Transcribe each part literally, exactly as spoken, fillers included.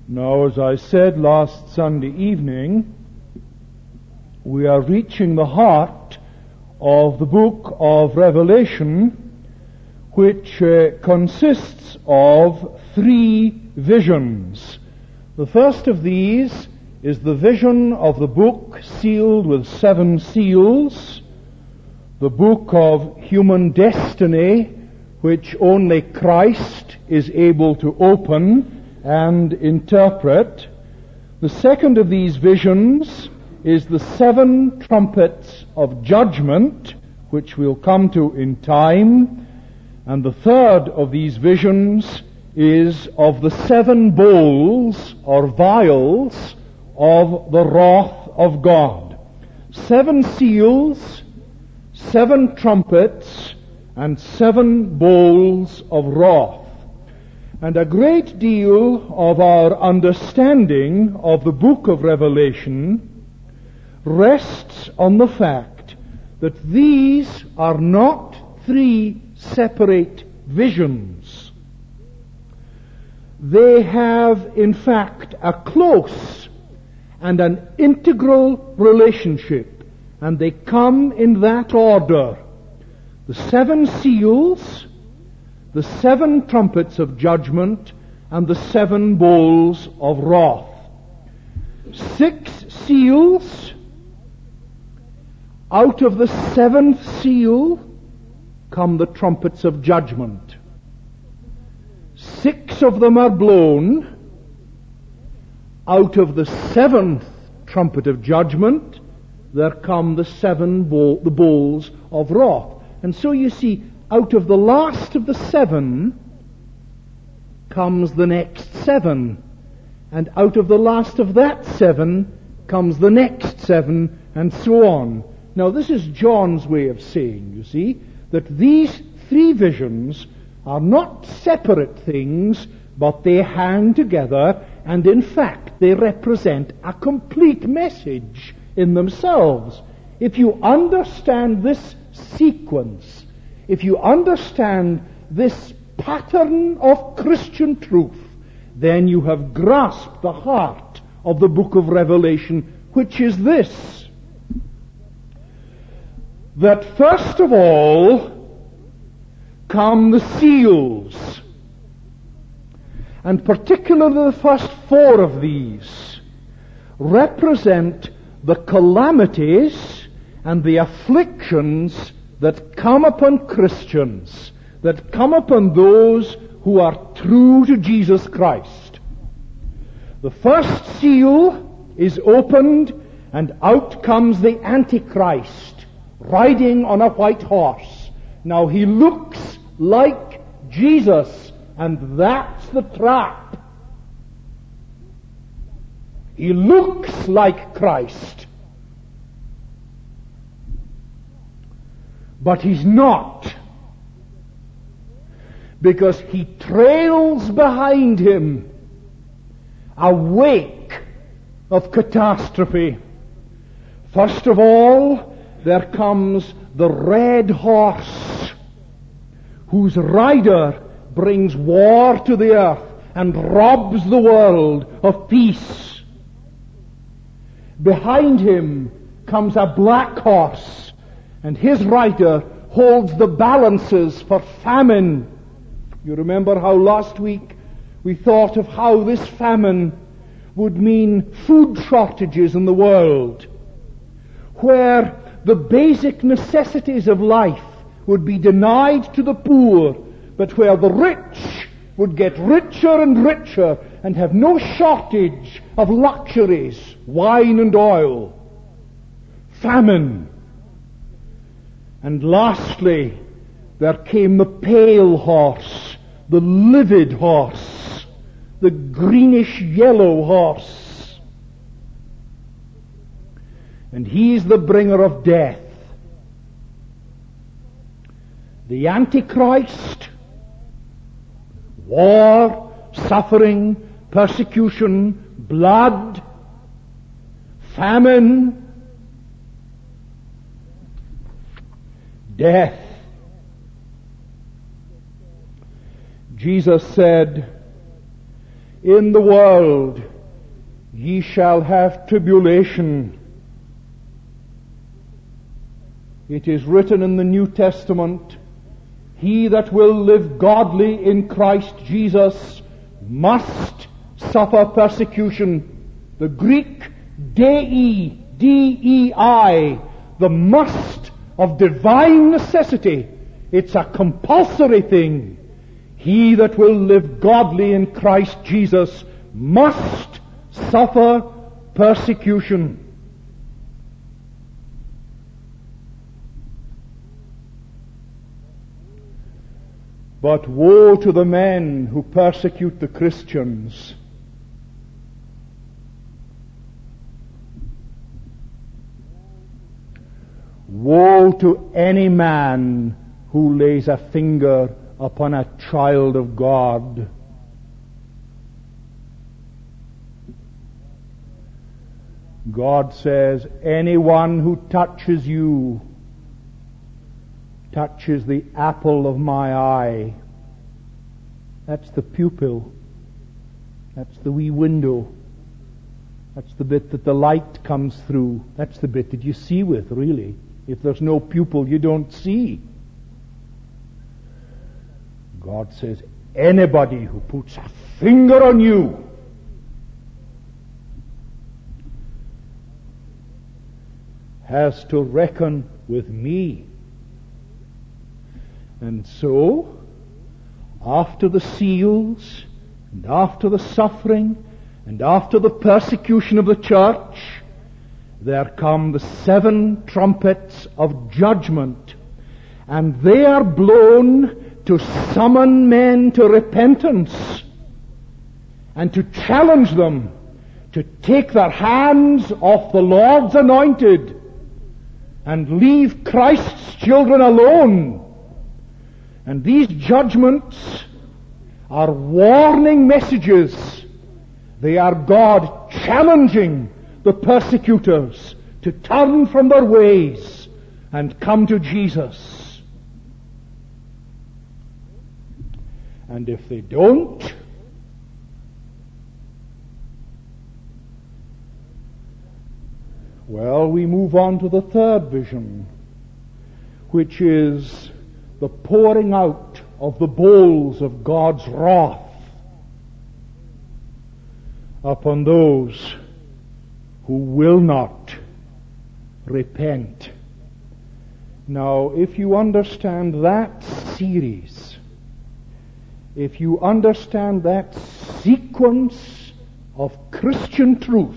Now, as I said last Sunday evening, we are reaching the heart of the book of Revelation, which uh, consists of three visions. The first of these is the vision of the book sealed with seven seals, the book of human destiny, which only Christ is able to open and interpret. The second of these visions is the seven trumpets of judgment, which we'll come to in time. And the third of these visions is of the seven bowls or vials of the wrath of God. Seven seals, seven trumpets, and seven bowls of wrath. And a great deal of our understanding of the book of Revelation rests on the fact that these are not three separate visions. They have, in fact, a close and an integral relationship, and they come in that order. The seven seals, the seven trumpets of judgment, and the seven bowls of wrath. Six seals. Out of the seventh seal come the trumpets of judgment. Six of them are blown. Out of the seventh trumpet of judgment, there come the seven bowl, the bowls of wrath. And so you see, out of the last of the seven comes the next seven. And out of the last of that seven comes the next seven, and so on. Now, this is John's way of saying, you see, that these three visions are not separate things, but they hang together, and in fact, they represent a complete message in themselves. If you understand this sequence, if you understand this pattern of Christian truth, then you have grasped the heart of the book of Revelation, which is this: that first of all come the seals, and particularly the first four of these represent the calamities and the afflictions that come upon Christians, that come upon those who are true to Jesus Christ. The first seal is opened, and out comes the Antichrist, riding on a white horse. Now he looks like Jesus, and that's the trap. He looks like Christ, but he's not, because he trails behind him a wake of catastrophe. First of all, there comes the red horse, whose rider brings war to the earth and robs the world of peace. Behind him comes a black horse, and his rider holds the balances for famine. You remember how last week we thought of how this famine would mean food shortages in the world, where the basic necessities of life would be denied to the poor, but where the rich would get richer and richer and have no shortage of luxuries, wine and oil. Famine. And lastly, there came the pale horse, the livid horse, the greenish yellow horse. And he's the bringer of death. The Antichrist, war, suffering, persecution, blood, famine, death. Jesus said, In the world ye shall have tribulation. It is written in the New Testament, he that will live godly in Christ Jesus must suffer persecution. The Greek dei, D E I, the must of divine necessity. It's a compulsory thing. He that will live godly in Christ Jesus must suffer persecution. But woe to the men who persecute the Christians. Woe to any man who lays a finger upon a child of God. God says, anyone who touches you touches the apple of my eye. That's the pupil. That's the wee window. That's the bit that the light comes through. That's the bit that you see with, really. If there's no pupil, you don't see. God says, anybody who puts a finger on you has to reckon with me. And so, after the seals, and after the suffering, and after the persecution of the church, there come the seven trumpets of judgment, and they are blown to summon men to repentance, and to challenge them to take their hands off the Lord's anointed, and leave Christ's children alone. And these judgments are warning messages. They are God challenging the persecutors to turn from their ways and come to Jesus. And if they don't, well, we move on to the third vision, which is the pouring out of the bowls of God's wrath upon those who will not repent. Now, if you understand that series, if you understand that sequence of Christian truth,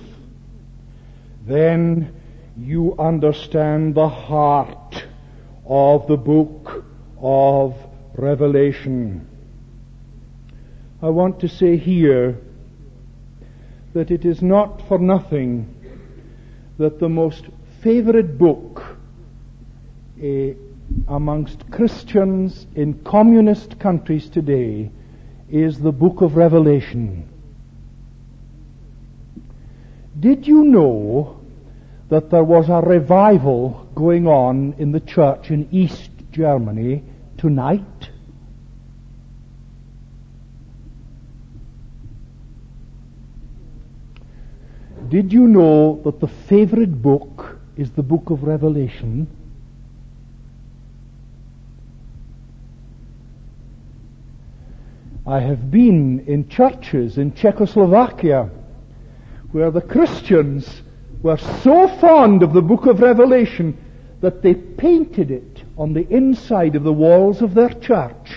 then you understand the heart of the book of Revelation. I want to say here that it is not for nothing that the most favorite book eh, amongst Christians in communist countries today is the book of Revelation. Did you know that there was a revival going on in the church in East Germany tonight? Did you know that the favorite book is the book of Revelation? I have been in churches in Czechoslovakia where the Christians were so fond of the book of Revelation that they painted it on the inside of the walls of their church.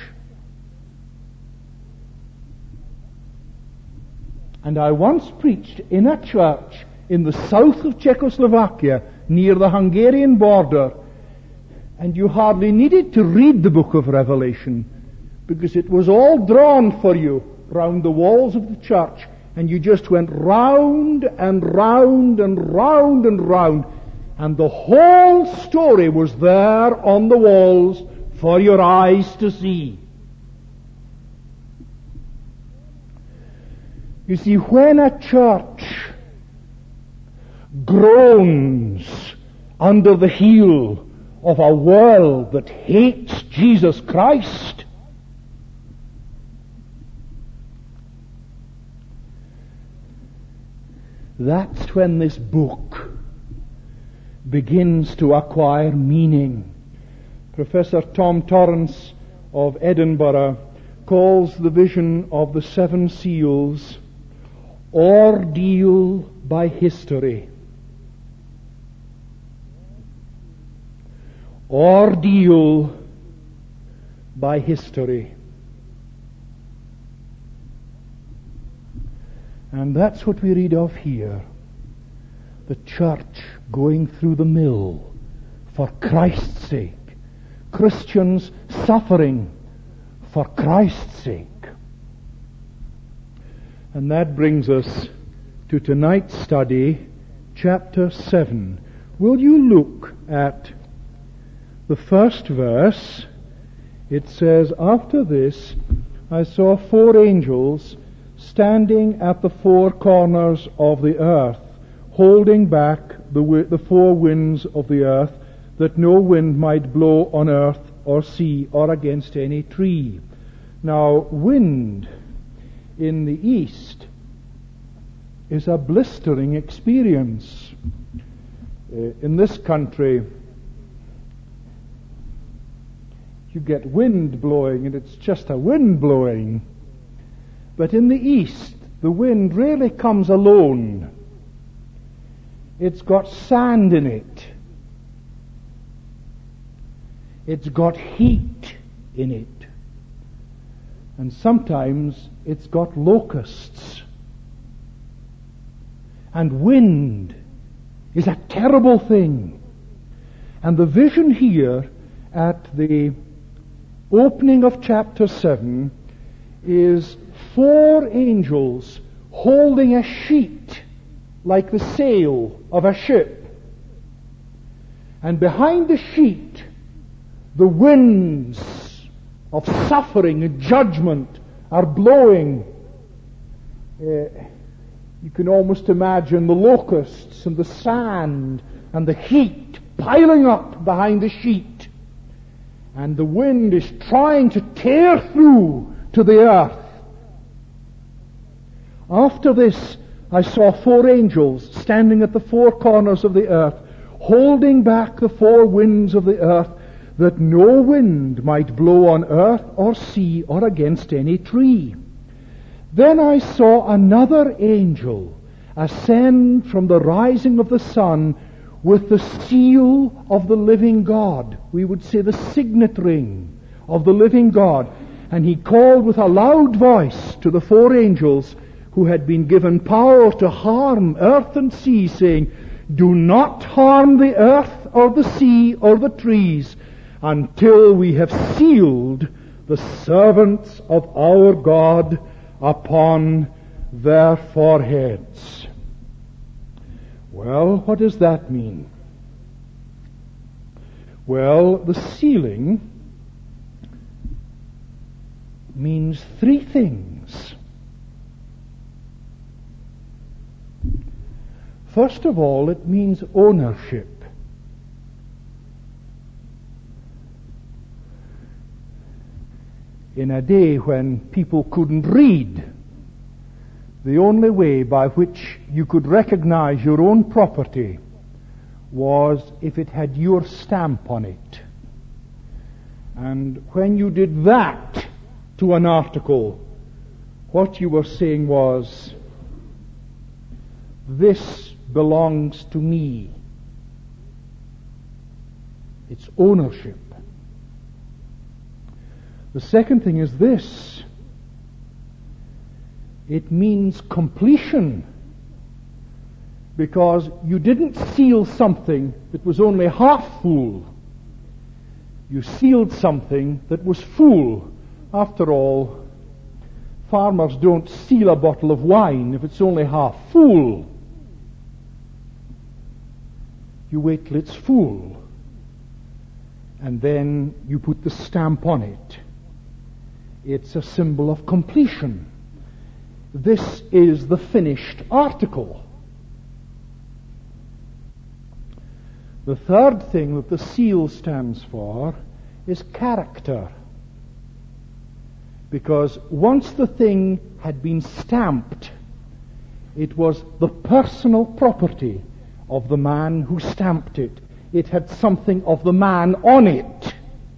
And I once preached in a church in the south of Czechoslovakia, near the Hungarian border, and you hardly needed to read the book of Revelation, because it was all drawn for you round the walls of the church, and you just went round and round and round and round, and the whole story was there on the walls for your eyes to see. You see, when a church groans under the heel of a world that hates Jesus Christ, that's when this book begins to acquire meaning. Professor Tom Torrance of Edinburgh calls the vision of the seven seals ordeal by history. Ordeal by history. And that's what we read of here. The church going through the mill for Christ's sake. Christians suffering for Christ's sake. And that brings us to tonight's study, chapter seven. Will you look at the first verse? It says, "After this I saw four angels standing at the four corners of the earth, holding back the, wi- the four winds of the earth, that no wind might blow on earth or sea or against any tree." Now, wind in the east is a blistering experience. Uh, in this country, you get wind blowing and it's just a wind blowing. But in the east, the wind rarely comes alone. It's got sand in it. It's got heat in it. And sometimes it's got locusts. And wind is a terrible thing. And the vision here at the opening of chapter seven is four angels holding a sheet like the sail of a ship. And behind the sheet, the winds of suffering and judgment are blowing. Uh, you can almost imagine the locusts and the sand and the heat piling up behind the sheet. And the wind is trying to tear through to the earth. After this, I saw four angels standing at the four corners of the earth, holding back the four winds of the earth, that no wind might blow on earth or sea or against any tree. Then I saw another angel ascend from the rising of the sun with the seal of the living God. We would say the signet ring of the living God. And he called with a loud voice to the four angels who had been given power to harm earth and sea, saying, "Do not harm the earth or the sea or the trees, until we have sealed the servants of our God upon their foreheads." Well, what does that mean? Well, the sealing means three things. First of all, it means ownership. In a day when people couldn't read, the only way by which you could recognize your own property was if it had your stamp on it. And when you did that to an article, what you were saying was, "This belongs to me." It's ownership. The second thing is this. It means completion. Because you didn't seal something that was only half full. You sealed something that was full. After all, farmers don't seal a bottle of wine if it's only half full. You wait till it's full. And then you put the stamp on it. It's a symbol of completion. This is the finished article. The third thing that the seal stands for is character. Because once the thing had been stamped, It was the personal property of the man who stamped it. It had something of the man on it.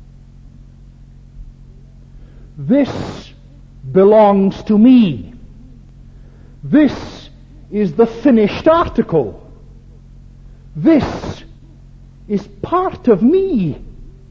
This belongs to me. This is the finished article. This is part of me.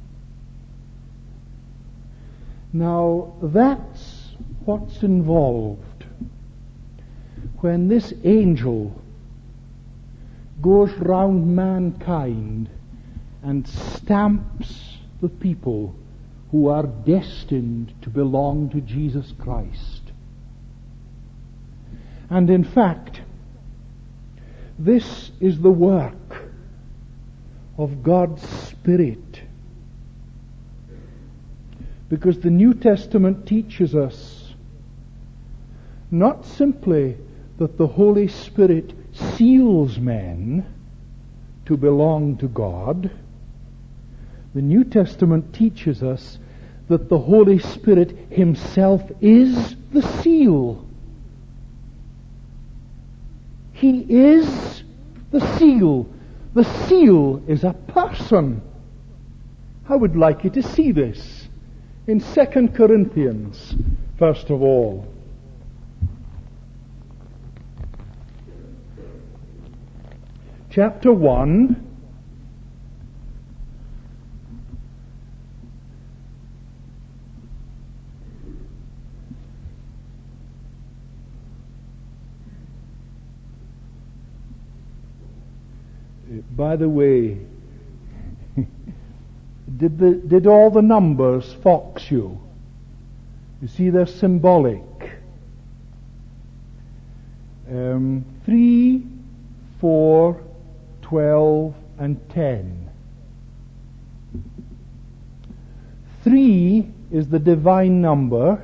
Now, that's what's involved when this angel goes round mankind and stamps the people who are destined to belong to Jesus Christ. And in fact, this is the work of God's Spirit. Because the New Testament teaches us not simply that the Holy Spirit seals men to belong to God. The New Testament teaches us that the Holy Spirit Himself is the seal. He is the seal. The seal is a person. I would like you to see this in Second Corinthians, first of all. Chapter one. By the way, did the did all the numbers fox you? You see, they're symbolic. Um, three, four, twelve, and ten. Three is the divine number.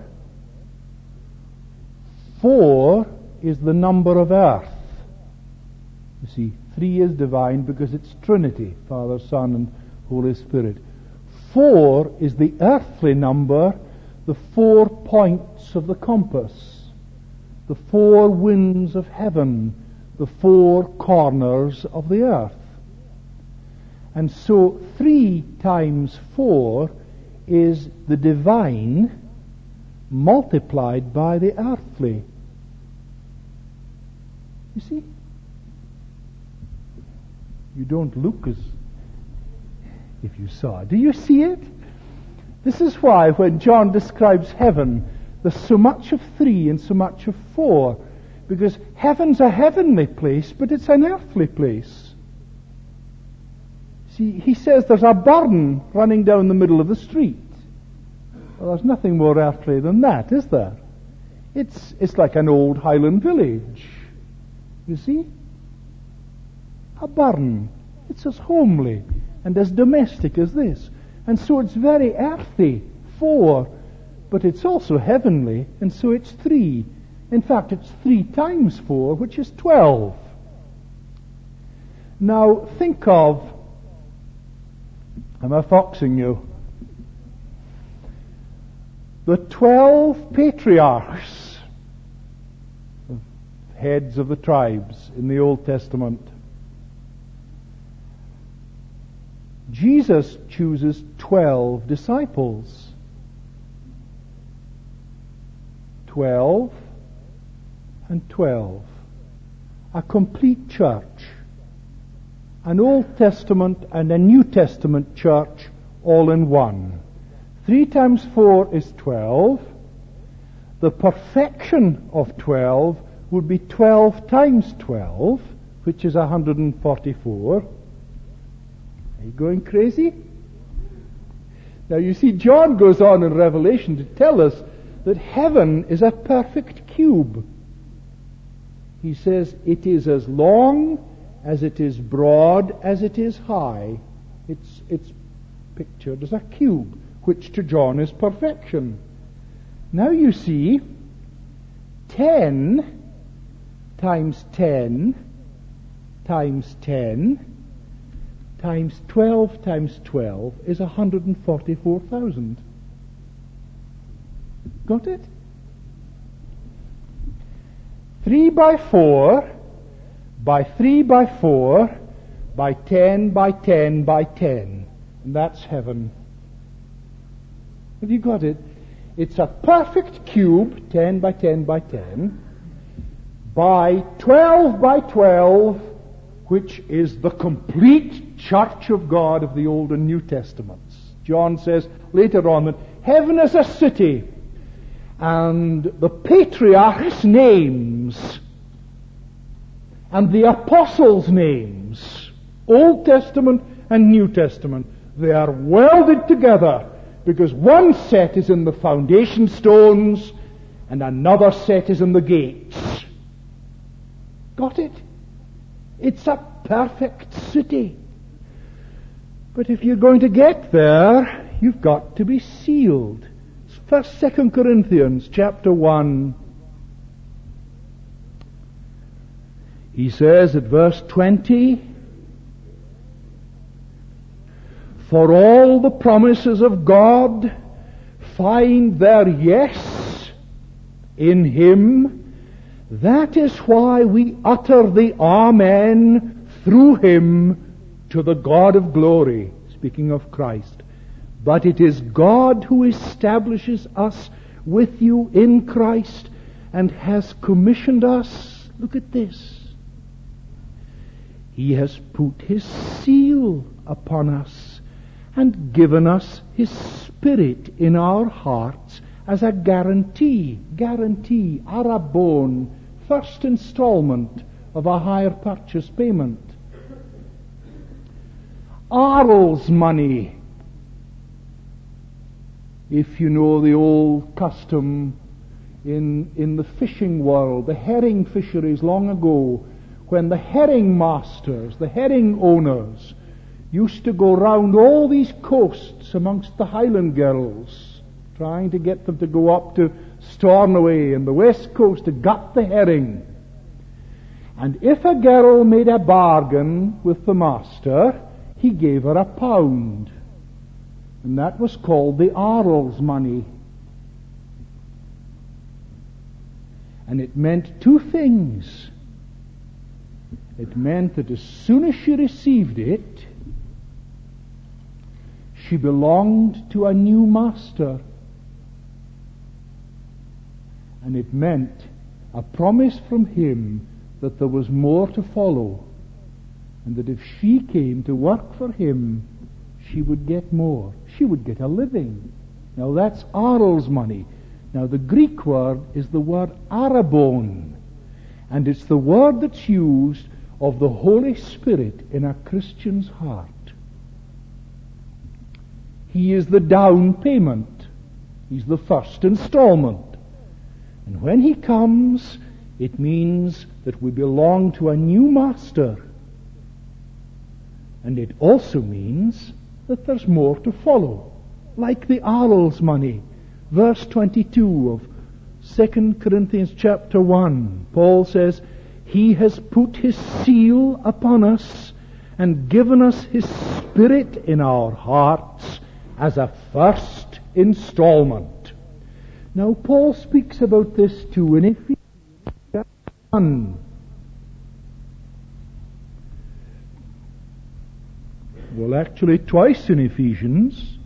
Four is the number of earth. You see, three is divine because it's Trinity, Father, Son, and Holy Spirit. Four is the earthly number, the four points of the compass, the four winds of heaven, the four corners of the earth. And so three times four is the divine multiplied by the earthly. You see? You don't look as if you saw. Do you see it? This is why when John describes heaven, there's so much of three and so much of four. Because heaven's a heavenly place, but it's an earthly place. See, he says there's a burn running down the middle of the street. Well, there's nothing more earthly than that, is there? It's, it's like an old Highland village. You see? A burn. It's as homely and as domestic as this. And so it's very earthy, four, but it's also heavenly, and so it's three. In fact, it's three times four, which is twelve. Now, think of, am I foxing you? The twelve patriarchs, heads of the tribes in the Old Testament. Jesus chooses twelve disciples. Twelve and twelve. A complete church. An Old Testament and a New Testament church all in one. Three times four is twelve. The perfection of twelve would be twelve times twelve, which is one hundred forty-four. Are you going crazy? Now you see, John goes on in Revelation to tell us that heaven is a perfect cube. He says it is as long as it is broad as it is high. It's, it's pictured as a cube, which to John is perfection. Now you see, ten times ten times ten times twelve times twelve is one hundred forty-four thousand. Got it? three by four, by three by four, by ten by ten by ten. And that's heaven. Have you got it? It's a perfect cube, ten by ten by ten, by twelve by twelve, which is the complete church of God of the Old and New Testaments. John says later on that heaven is a city, and the patriarchs' names and the apostles' names, Old Testament and New Testament, they are welded together, because one set is in the foundation stones and another set is in the gates. Got it? It's a perfect city. But if you're going to get there, you've got to be sealed. First, Second Corinthians chapter one. He says at verse twenty, for all the promises of God find their yes in Him. That is why we utter the Amen through Him to the God of glory. Speaking of Christ. But it is God who establishes us with you in Christ and has commissioned us. Look at this. He has put His seal upon us and given us His Spirit in our hearts as a guarantee, guarantee, arabon, first installment of a hire purchase payment. Arles money, if you know the old custom in, in the fishing world, the herring fisheries long ago, when the herring masters, the herring owners, used to go round all these coasts amongst the Highland girls, trying to get them to go up to Stornoway and the west coast to gut the herring. And if a girl made a bargain with the master, he gave her a pound. And that was called the Arles money. And it meant two things. It meant that as soon as she received it, she belonged to a new master. And it meant a promise from him that there was more to follow, and that if she came to work for him, she would get more. She would get a living. Now that's Arles money. Now the Greek word is the word arabon, and it's the word that's used of the Holy Spirit in a Christian's heart. He is the down payment. He's the first installment. And when He comes, it means that we belong to a new master. And it also means that there's more to follow. Like the Arles money. Verse twenty-two of Second Corinthians chapter one. Paul says, He has put His seal upon us and given us His Spirit in our hearts as a first installment. Now Paul speaks about this too in Ephesians chapter one. Well, actually twice in Ephesians.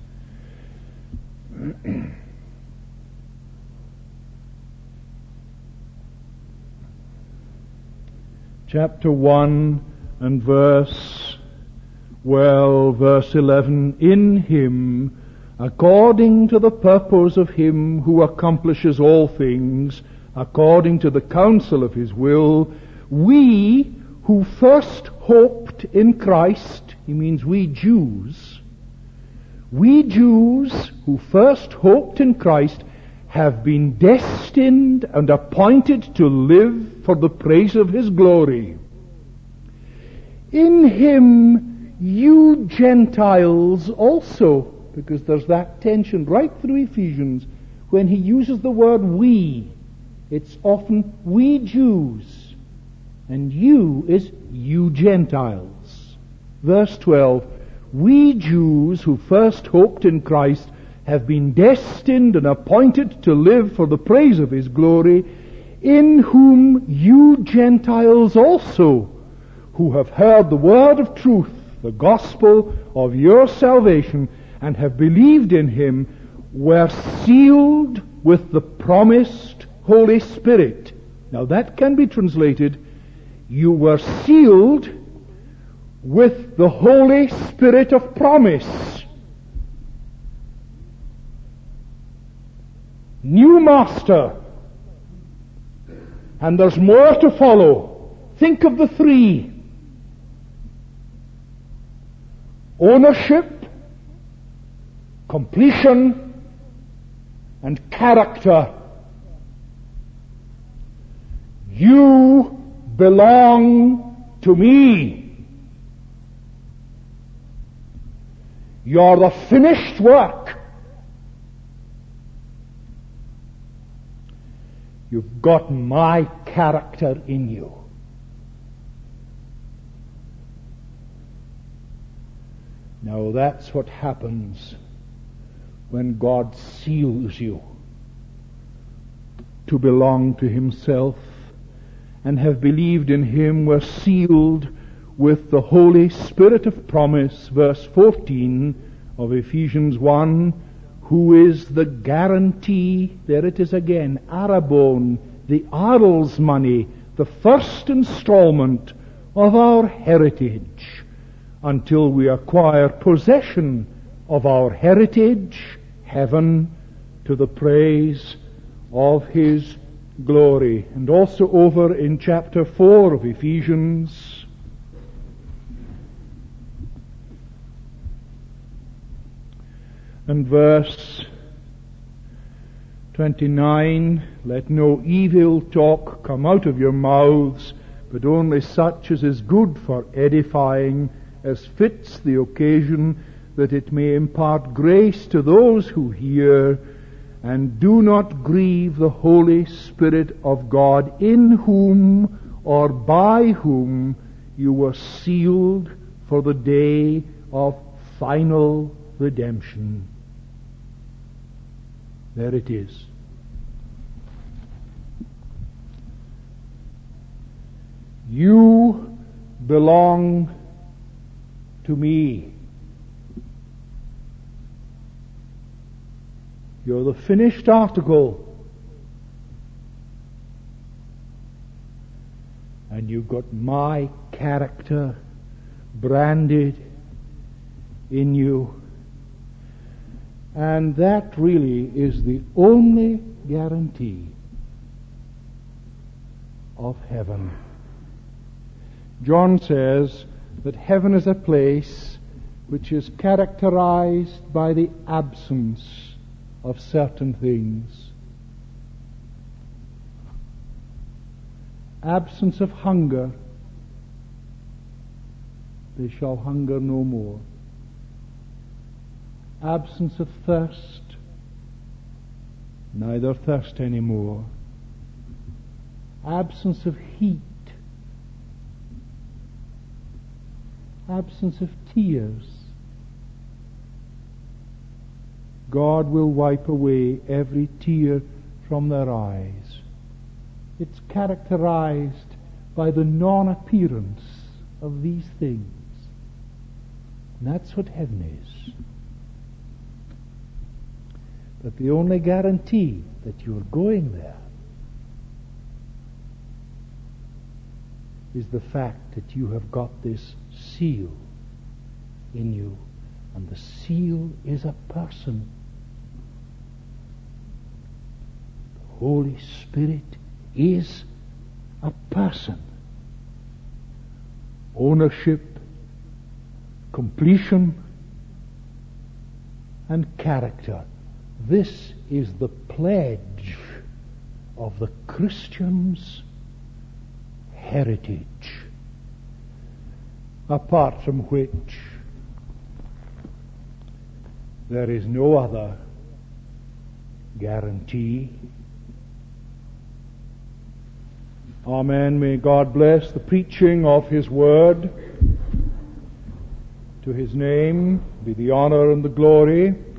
Chapter one and verse, well, verse eleven, in Him, according to the purpose of Him who accomplishes all things, according to the counsel of His will, we who first hoped in Christ, he means we Jews, we Jews who first hoped in Christ have been destined and appointed to live for the praise of His glory. In Him you Gentiles also, because there's that tension right through Ephesians. When he uses the word we, it's often we Jews, and you is you Gentiles. Verse twelve, we Jews who first hoped in Christ have been destined and appointed to live for the praise of His glory. in whom you Gentiles also, who have heard the word of truth, the gospel of your salvation, and have believed in him, were sealed with the promised Holy Spirit. Now that can be translated, you were sealed with the Holy Spirit of promise. New master. And there's more to follow. Think of the three. Ownership, completion, and character. You belong to me. You're the finished work. You've got my character in you. Now that's what happens when God seals you to belong to himself, and have believed in him, were sealed with the Holy Spirit of promise, verse fourteen of Ephesians one, who is the guarantee, there it is again, arabon, the Arles money, the first installment of our heritage, until we acquire possession of our heritage, heaven, to the praise of his glory. And also over in chapter four of Ephesians, and verse twenty-nine, let no evil talk come out of your mouths, but only such as is good for edifying, as fits the occasion, that it may impart grace to those who hear. And do not grieve the Holy Spirit of God, in whom or by whom you were sealed for the day of final redemption. There it is. You belong to me. You're the finished article. And you've got my character branded in you. And that really is the only guarantee of heaven. John says that heaven is a place which is characterized by the absence of certain things. Absence of hunger. They shall hunger no more. Absence of thirst. Neither thirst any more. Absence of heat. Absence of tears. God will wipe away every tear from their eyes. It's characterized by the non-appearance of these things. And that's what heaven is. But the only guarantee that you're going there is the fact that you have got this seal in you. And the seal is a person. The Holy Spirit is a person. Ownership, completion, and character. This is the pledge of the Christian's heritage, apart from which there is no other guarantee. Amen. May God bless the preaching of His Word. To His name be the honor and the glory.